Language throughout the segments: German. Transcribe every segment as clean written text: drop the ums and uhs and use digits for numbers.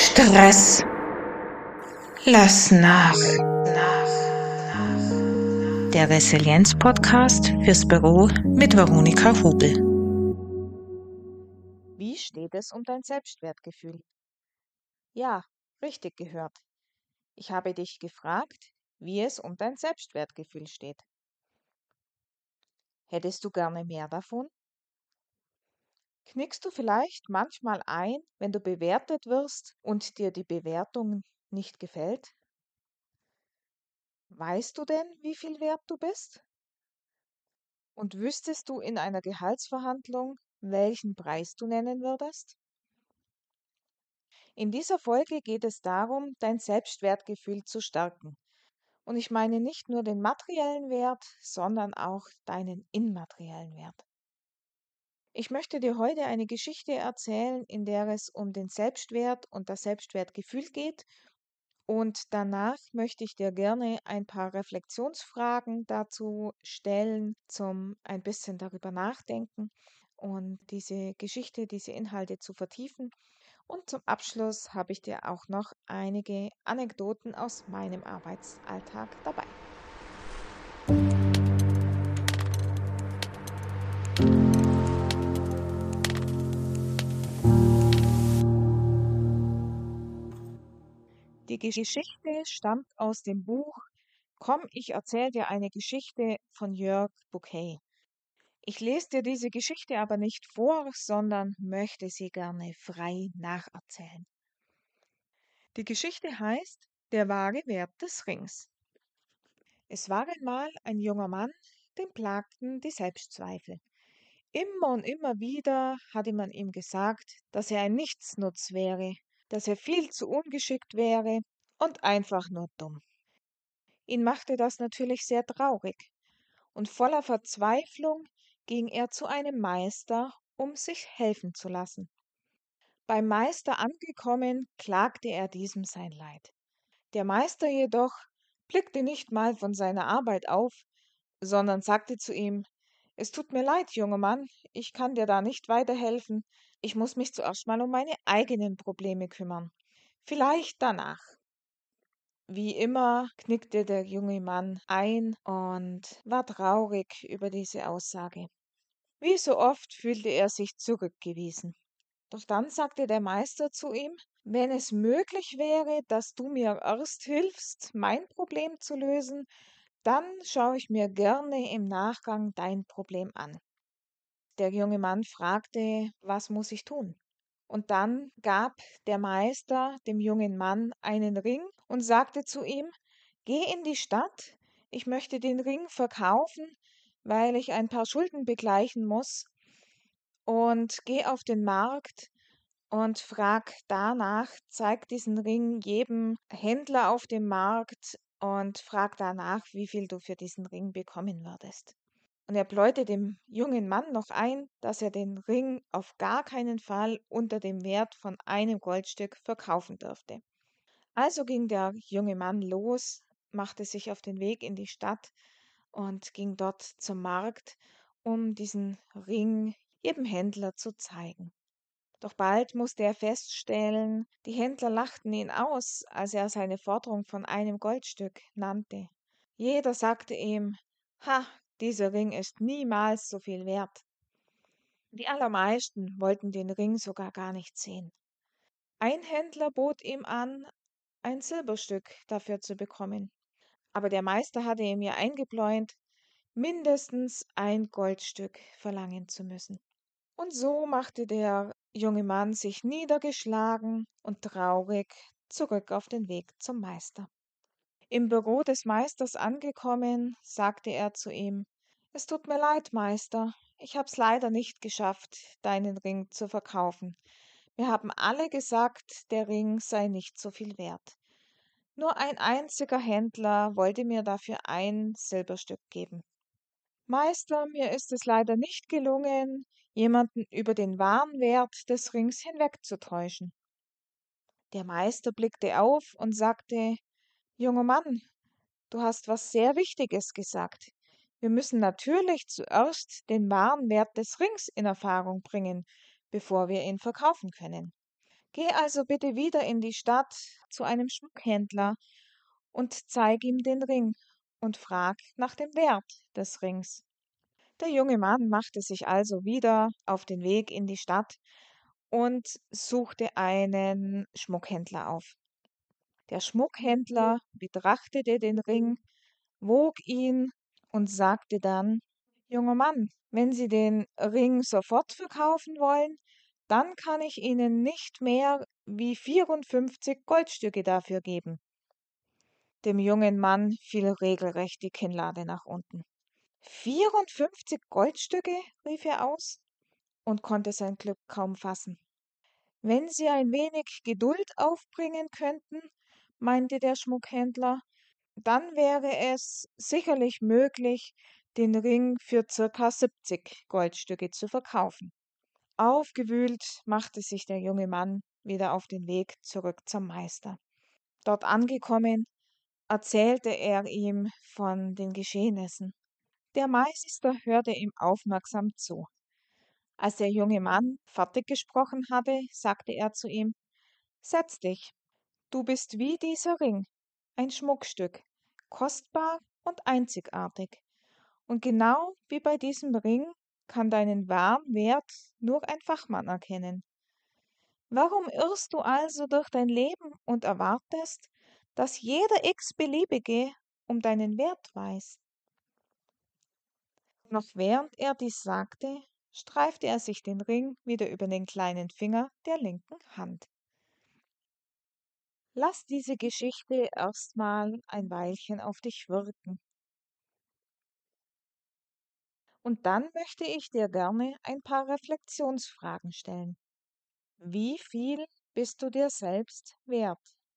Stress. Lass nach. Der Resilienz-Podcast fürs Büro mit Veronika Hubel. Wie steht es um dein Selbstwertgefühl? Ja, richtig gehört. Ich habe dich gefragt, wie es um dein Selbstwertgefühl steht. Hättest du gerne mehr davon? Knickst du vielleicht manchmal ein, wenn du bewertet wirst und dir die Bewertung nicht gefällt? Weißt du denn, wie viel wert du bist? Und wüsstest du in einer Gehaltsverhandlung, welchen Preis du nennen würdest? In dieser Folge geht es darum, dein Selbstwertgefühl zu stärken. Und ich meine nicht nur den materiellen Wert, sondern auch deinen immateriellen Wert. Ich möchte dir heute eine Geschichte erzählen, in der es um den Selbstwert und das Selbstwertgefühl geht. Und danach möchte ich dir gerne ein paar Reflexionsfragen dazu stellen, zum ein bisschen darüber nachdenken und diese Geschichte, diese Inhalte zu vertiefen. Und zum Abschluss habe ich dir auch noch einige Anekdoten aus meinem Arbeitsalltag dabei. Die Geschichte stammt aus dem Buch Komm, ich erzähl dir eine Geschichte von Jörg Bucay. Ich lese dir diese Geschichte aber nicht vor, sondern möchte sie gerne frei nacherzählen. Die Geschichte heißt Der wahre Wert des Rings. Es war einmal ein junger Mann, den plagten die Selbstzweifel. Immer und immer wieder hatte man ihm gesagt, dass er ein Nichtsnutz wäre, dass er viel zu ungeschickt wäre und einfach nur dumm. Ihn machte das natürlich sehr traurig, und voller Verzweiflung ging er zu einem Meister, um sich helfen zu lassen. Beim Meister angekommen, klagte er diesem sein Leid. Der Meister jedoch blickte nicht mal von seiner Arbeit auf, sondern sagte zu ihm: Es tut mir leid, junger Mann, ich kann dir da nicht weiterhelfen. Ich muss mich zuerst mal um meine eigenen Probleme kümmern. Vielleicht danach. Wie immer knickte der junge Mann ein und war traurig über diese Aussage. Wie so oft fühlte er sich zurückgewiesen. Doch dann sagte der Meister zu ihm: Wenn es möglich wäre, dass du mir erst hilfst, mein Problem zu lösen, dann schaue ich mir gerne im Nachgang dein Problem an. Der junge Mann fragte: Was muss ich tun? Und dann gab der Meister dem jungen Mann einen Ring und sagte zu ihm: Geh in die Stadt, ich möchte den Ring verkaufen, weil ich ein paar Schulden begleichen muss, und geh auf den Markt und frag danach, zeig diesen Ring jedem Händler auf dem Markt und frag danach, wie viel du für diesen Ring bekommen würdest. Und er bläute dem jungen Mann noch ein, dass er den Ring auf gar keinen Fall unter dem Wert von einem Goldstück verkaufen dürfte. Also ging der junge Mann los, machte sich auf den Weg in die Stadt und ging dort zum Markt, um diesen Ring jedem Händler zu zeigen. Doch bald musste er feststellen, die Händler lachten ihn aus, als er seine Forderung von einem Goldstück nannte. Jeder sagte ihm: Ha, dieser Ring ist niemals so viel wert. Die allermeisten wollten den Ring sogar gar nicht sehen. Ein Händler bot ihm an, ein Silberstück dafür zu bekommen. Aber der Meister hatte ihm ja eingebläut, mindestens ein Goldstück verlangen zu müssen. Und so machte der junge Mann sich niedergeschlagen und traurig zurück auf den Weg zum Meister. Im Büro des Meisters angekommen, sagte er zu ihm: Es tut mir leid, Meister, ich hab's leider nicht geschafft, deinen Ring zu verkaufen. Mir haben alle gesagt, der Ring sei nicht so viel wert. Nur ein einziger Händler wollte mir dafür ein Silberstück geben. Meister, mir ist es leider nicht gelungen, jemanden über den wahren Wert des Rings hinwegzutäuschen. Der Meister blickte auf und sagte: Junger Mann, du hast was sehr Wichtiges gesagt. Wir müssen natürlich zuerst den wahren Wert des Rings in Erfahrung bringen, bevor wir ihn verkaufen können. Geh also bitte wieder in die Stadt zu einem Schmuckhändler und zeig ihm den Ring und frag nach dem Wert des Rings. Der junge Mann machte sich also wieder auf den Weg in die Stadt und suchte einen Schmuckhändler auf. Der Schmuckhändler betrachtete den Ring, wog ihn und sagte dann: Junger Mann, wenn Sie den Ring sofort verkaufen wollen, dann kann ich Ihnen nicht mehr wie 54 Goldstücke dafür geben. Dem jungen Mann fiel regelrecht die Kinnlade nach unten. 54 Goldstücke, rief er aus und konnte sein Glück kaum fassen. Wenn Sie ein wenig Geduld aufbringen könnten, meinte der Schmuckhändler, dann wäre es sicherlich möglich, den Ring für circa 70 Goldstücke zu verkaufen. Aufgewühlt machte sich der junge Mann wieder auf den Weg zurück zum Meister. Dort angekommen, erzählte er ihm von den Geschehnissen. Der Meister hörte ihm aufmerksam zu. Als der junge Mann fertig gesprochen hatte, sagte er zu ihm: Setz dich, du bist wie dieser Ring, ein Schmuckstück, kostbar und einzigartig. Und genau wie bei diesem Ring kann deinen wahren Wert nur ein Fachmann erkennen. Warum irrst du also durch dein Leben und erwartest, dass jeder x-beliebige um deinen Wert weiß? Noch während er dies sagte, streifte er sich den Ring wieder über den kleinen Finger der linken Hand. Lass diese Geschichte erstmal ein Weilchen auf dich wirken. Und dann möchte ich dir gerne ein paar Reflexionsfragen stellen. Wie viel bist du dir selbst wert?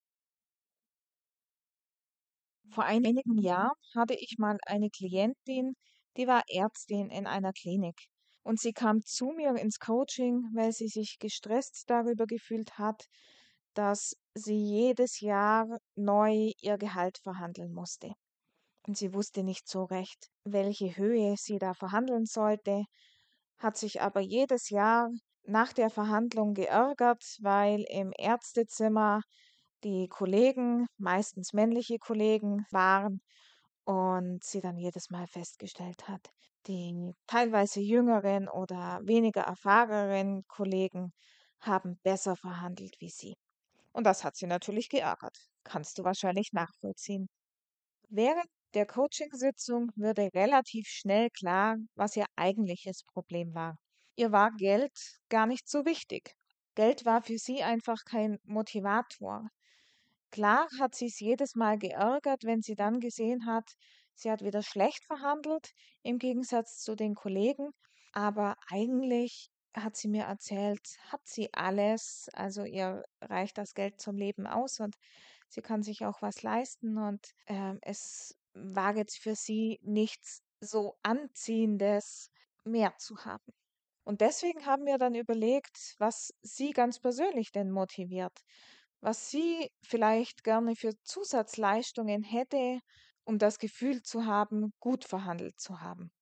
Vor einigen Jahren hatte ich mal eine Klientin, die war Ärztin in einer Klinik. Und sie kam zu mir ins Coaching, weil sie sich gestresst darüber gefühlt hat, dass sie jedes Jahr neu ihr Gehalt verhandeln musste. Und sie wusste nicht so recht, welche Höhe sie da verhandeln sollte, hat sich aber jedes Jahr nach der Verhandlung geärgert, weil im Ärztezimmer die Kollegen, meistens männliche Kollegen, waren und sie dann jedes Mal festgestellt hat, die teilweise jüngeren oder weniger erfahrenen Kollegen haben besser verhandelt wie sie. Und das hat sie natürlich geärgert. Kannst du wahrscheinlich nachvollziehen. Während der Coachingsitzung wurde relativ schnell klar, was ihr eigentliches Problem war. Ihr war Geld gar nicht so wichtig. Geld war für sie einfach kein Motivator. Klar hat sie es jedes Mal geärgert, wenn sie dann gesehen hat, sie hat wieder schlecht verhandelt, im Gegensatz zu den Kollegen. Aber eigentlich hat sie mir erzählt, hat sie alles, also ihr reicht das Geld zum Leben aus und sie kann sich auch was leisten und es war jetzt für sie nichts so Anziehendes mehr zu haben. Und deswegen haben wir dann überlegt, was sie ganz persönlich denn motiviert, was sie vielleicht gerne für Zusatzleistungen hätte, um das Gefühl zu haben, gut verhandelt zu haben.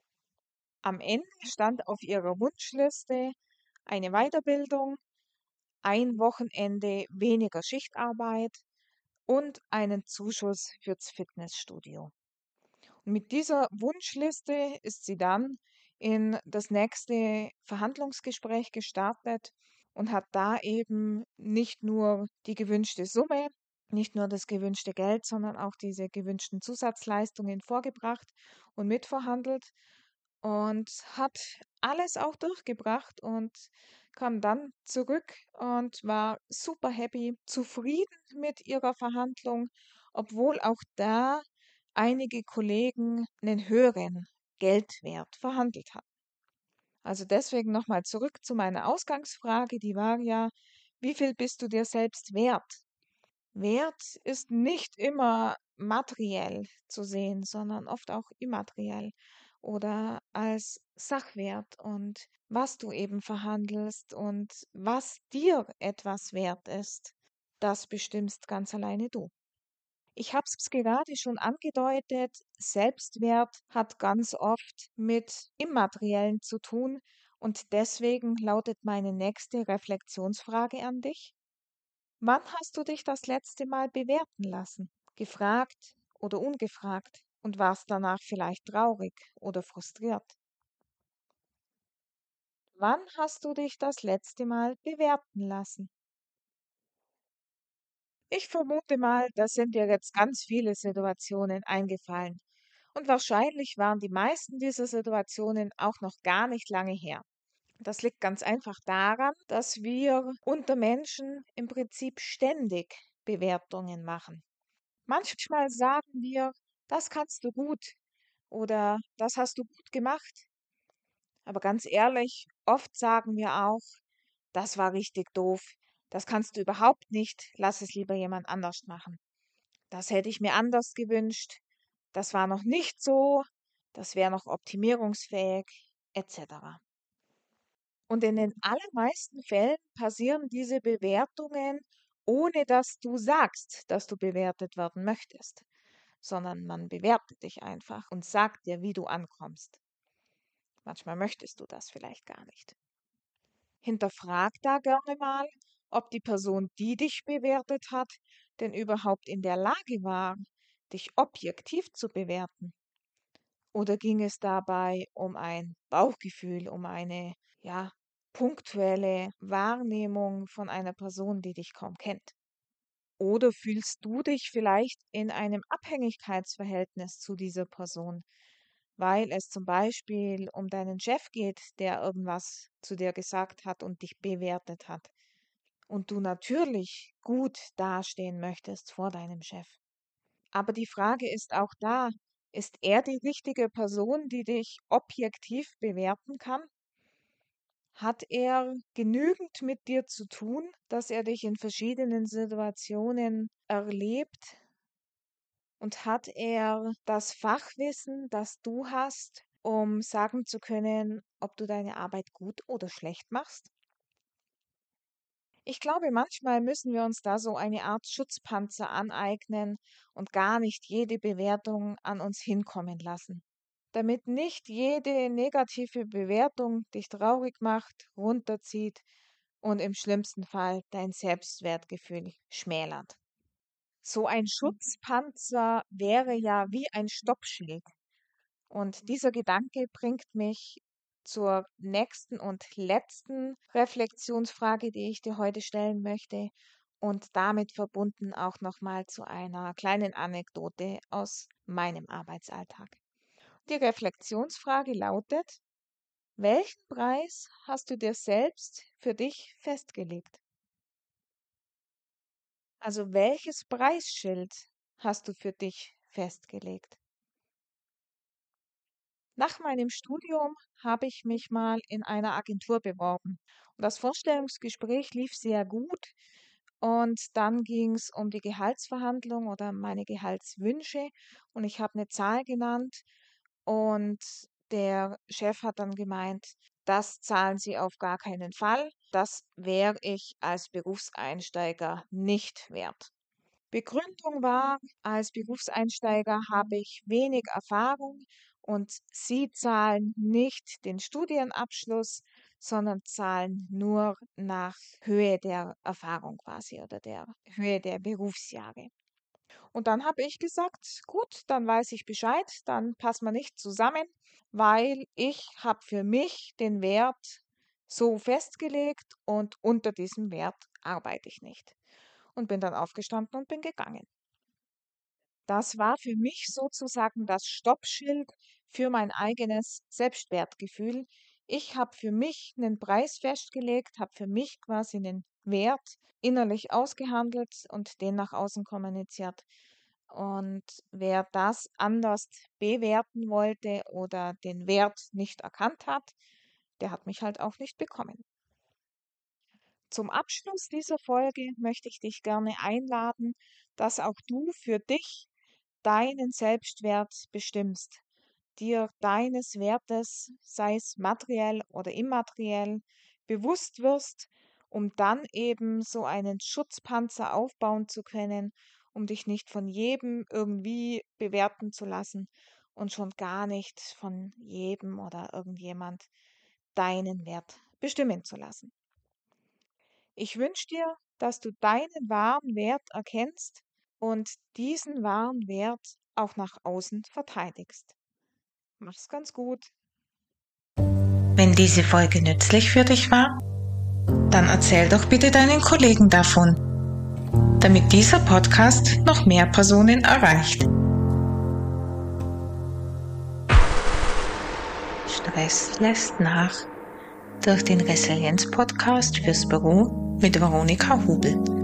Am Ende stand auf ihrer Wunschliste eine Weiterbildung, ein Wochenende weniger Schichtarbeit und einen Zuschuss fürs Fitnessstudio. Und mit dieser Wunschliste ist sie dann in das nächste Verhandlungsgespräch gestartet und hat da eben nicht nur die gewünschte Summe, nicht nur das gewünschte Geld, sondern auch diese gewünschten Zusatzleistungen vorgebracht und mitverhandelt und hat alles auch durchgebracht und kam dann zurück und war super happy, zufrieden mit ihrer Verhandlung, obwohl auch da einige Kollegen einen höheren Geldwert verhandelt haben. Also deswegen nochmal zurück zu meiner Ausgangsfrage, die war ja, wie viel bist du dir selbst wert? Wert ist nicht immer materiell zu sehen, sondern oft auch immateriell oder als Sachwert und was du eben verhandelst und was dir etwas wert ist, das bestimmst ganz alleine du. Ich habe es gerade schon angedeutet, Selbstwert hat ganz oft mit Immateriellen zu tun Und deswegen lautet meine nächste Reflexionsfrage an dich. Wann hast du dich das letzte Mal bewerten lassen? Gefragt oder ungefragt und warst danach vielleicht traurig oder frustriert? Wann hast du dich das letzte Mal bewerten lassen? Ich vermute mal, da sind dir jetzt ganz viele Situationen eingefallen. Und wahrscheinlich waren die meisten dieser Situationen auch noch gar nicht lange her. Das liegt ganz einfach daran, dass wir unter Menschen im Prinzip ständig Bewertungen machen. Manchmal sagen wir, das kannst du gut oder das hast du gut gemacht. Aber ganz ehrlich, oft sagen wir auch, das war richtig doof. Das kannst du überhaupt nicht. Lass es lieber jemand anders machen. Das hätte ich mir anders gewünscht. Das war noch nicht so. Das wäre noch optimierungsfähig, etc. Und in den allermeisten Fällen passieren diese Bewertungen, ohne dass du sagst, dass du bewertet werden möchtest, sondern man bewertet dich einfach und sagt dir, wie du ankommst. Manchmal möchtest du das vielleicht gar nicht. Hinterfrag da gerne mal, ob die Person, die dich bewertet hat, denn überhaupt in der Lage war, dich objektiv zu bewerten. Oder ging es dabei um ein Bauchgefühl, um eine, ja, punktuelle Wahrnehmung von einer Person, die dich kaum kennt? Oder fühlst du dich vielleicht in einem Abhängigkeitsverhältnis zu dieser Person, weil es zum Beispiel um deinen Chef geht, der irgendwas zu dir gesagt hat und dich bewertet hat und du natürlich gut dastehen möchtest vor deinem Chef? Aber die Frage ist auch da, ist er die richtige Person, die dich objektiv bewerten kann? Hat er genügend mit dir zu tun, dass er dich in verschiedenen Situationen erlebt? Und hat er das Fachwissen, das du hast, um sagen zu können, ob du deine Arbeit gut oder schlecht machst? Ich glaube, manchmal müssen wir uns da so eine Art Schutzpanzer aneignen und gar nicht jede Bewertung an uns hinkommen lassen, damit nicht jede negative Bewertung dich traurig macht, runterzieht und im schlimmsten Fall dein Selbstwertgefühl schmälert. So ein Schutzpanzer wäre ja wie ein Stoppschild. Und dieser Gedanke bringt mich zur nächsten und letzten Reflexionsfrage, die ich dir heute stellen möchte, und damit verbunden auch nochmal zu einer kleinen Anekdote aus meinem Arbeitsalltag. Die Reflexionsfrage lautet: Welchen Preis hast du dir selbst für dich festgelegt? Also welches Preisschild hast du für dich festgelegt? Nach meinem Studium habe ich mich mal in einer Agentur beworben. Und das Vorstellungsgespräch lief sehr gut. Und dann ging es um die Gehaltsverhandlung oder meine Gehaltswünsche. Und ich habe eine Zahl genannt. Und der Chef hat dann gemeint, das zahlen Sie auf gar keinen Fall. Das wäre ich als Berufseinsteiger nicht wert. Begründung war, als Berufseinsteiger habe ich wenig Erfahrung und Sie zahlen nicht den Studienabschluss, sondern zahlen nur nach Höhe der Erfahrung quasi oder der Höhe der Berufsjahre. Und dann habe ich gesagt, gut, dann weiß ich Bescheid, dann passen wir nicht zusammen, weil ich habe für mich den Wert so festgelegt und unter diesem Wert arbeite ich nicht. Und bin dann aufgestanden und bin gegangen. Das war für mich sozusagen das Stoppschild für mein eigenes Selbstwertgefühl. Ich habe für mich einen Preis festgelegt, habe für mich quasi einen Wert innerlich ausgehandelt und den nach außen kommuniziert. Und wer das anders bewerten wollte oder den Wert nicht erkannt hat, der hat mich halt auch nicht bekommen. Zum Abschluss dieser Folge möchte ich dich gerne einladen, dass auch du für dich deinen Selbstwert bestimmst, dir deines Wertes, sei es materiell oder immateriell, bewusst wirst, um dann eben so einen Schutzpanzer aufbauen zu können, um dich nicht von jedem irgendwie bewerten zu lassen und schon gar nicht von jedem oder irgendjemand, deinen Wert bestimmen zu lassen. Ich wünsche dir, dass du deinen wahren Wert erkennst und diesen wahren Wert auch nach außen verteidigst. Mach's ganz gut. Wenn diese Folge nützlich für dich war, dann erzähl doch bitte deinen Kollegen davon, damit dieser Podcast noch mehr Personen erreicht. Stress lässt nach durch den Resilienz-Podcast fürs Büro mit Veronika Hubel.